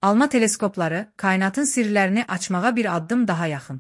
ALMA teleskopları, kainatın sirlərini açmağa bir addım daha yaxın.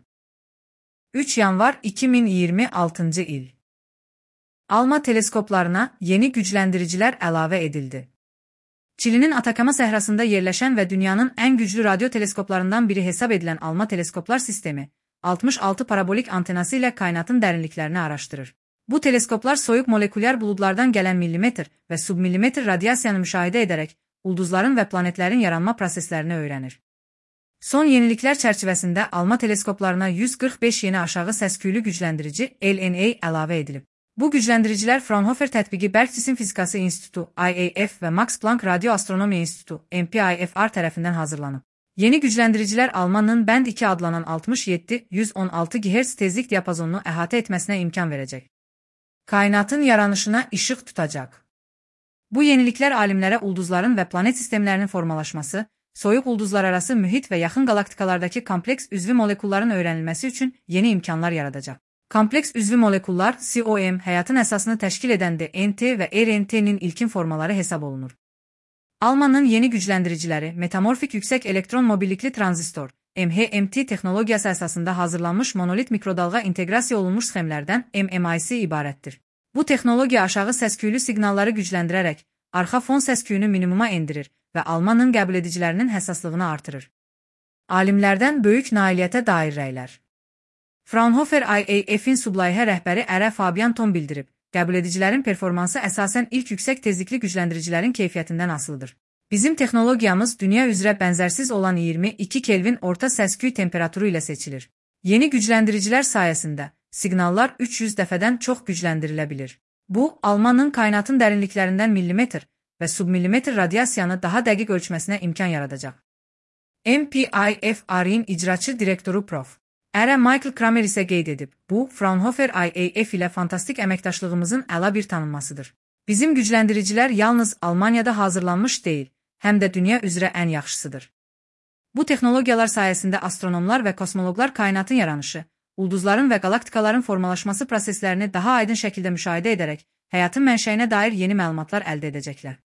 3 yanvar 2026 il. ALMA teleskoplarına yeni gücləndiricilər əlavə edildi. Çilinin Atakama səhrasında yerləşən və dünyanın ən güclü radyo teleskoplarından biri hesab edilən ALMA teleskoplar sistemi, 66 parabolik antenası ilə kainatın dərinliklərini araşdırır. Bu teleskoplar soyuq molekulyar buludlardan gələn millimetr və submillimetr radiasiyanı müşahidə edərək ulduzların və planetlərin yaranma proseslərini öyrənir. Son yeniliklər çərçivəsində ALMA teleskoplarına 145 yeni aşağı səs-küylü gücləndirici LNA əlavə edilib. Bu gücləndiricilər Fraunhofer Tətbiqi Bərk Cisim Fizikası İnstitutu IAF və Max Planck Radioastronomiya İnstitutu MPIFR tərəfindən hazırlanıb. Yeni gücləndiricilər ALMA-nın Band 2 adlanan 67-116 GHz tezlik diapazonunu əhatə etməsinə imkan verəcək. Kainatın yaranışına işıq tutacaq. Bu yeniliklər alimlərə ulduzların və planet sistemlərinin formalaşması, soyuq ulduzlararası mühit və yaxın galaktikalardakı kompleks üzvü molekulların öyrənilməsi üçün yeni imkanlar yaradacaq. Kompleks üzvü molekullar, COM, həyatın əsasını təşkil edən DNT və RNT-nin ilkin formaları hesab olunur. ALMA-nın yeni gücləndiriciləri, metamorfik yüksək elektron mobillikli tranzistor, MHMT texnologiyası əsasında hazırlanmış monolit mikrodalğa inteqrasiya olunmuş sxemlərdən MMIC ibarətdir. Bu texnologiya aşağı səs-küylü siqnalları gücləndirərək, arxa fon səs-küyünü minimuma endirir və ALMA-nın qəbul edicilərinin həssaslığını artırır. Alimlərdən böyük nailiyyətə dair rəylər. Fraunhofer IAF-in sublayihə rəhbəri Ərə Fabian Tom bildirib, qəbul edicilərin performansı əsasən ilk yüksək tezlikli gücləndiricilərin keyfiyyətindən asılıdır. Bizim texnologiyamız dünya üzrə bənzərsiz olan 22 Kelvin orta səs-küy temperaturu ilə seçilir. Yeni gücləndiricilər sayəsində siqnallar 300 dəfədən çox gücləndirilə bilir. Bu, ALMA-nın kainatın dərinliklərindən millimetr və submillimetr radiasiyanı daha dəqiq ölçməsinə imkan yaradacaq. MPIFR-in icraçı direktoru Prof. Ərə Michael Kramer isə qeyd edib, bu, Fraunhofer IAF ilə fantastik əməkdaşlığımızın əla bir tanınmasıdır. Bizim gücləndiricilər yalnız Almaniyada hazırlanmış deyil, həm də dünya üzrə ən yaxşısıdır. Bu texnologiyalar sayəsində astronomlar və kosmoloqlar kainatın yaranışı, ulduzların və galaktikaların formalaşması proseslərini daha aydın şəkildə müşahidə edərək, həyatın mənşəyinə dair yeni məlumatlar əldə edəcəklər.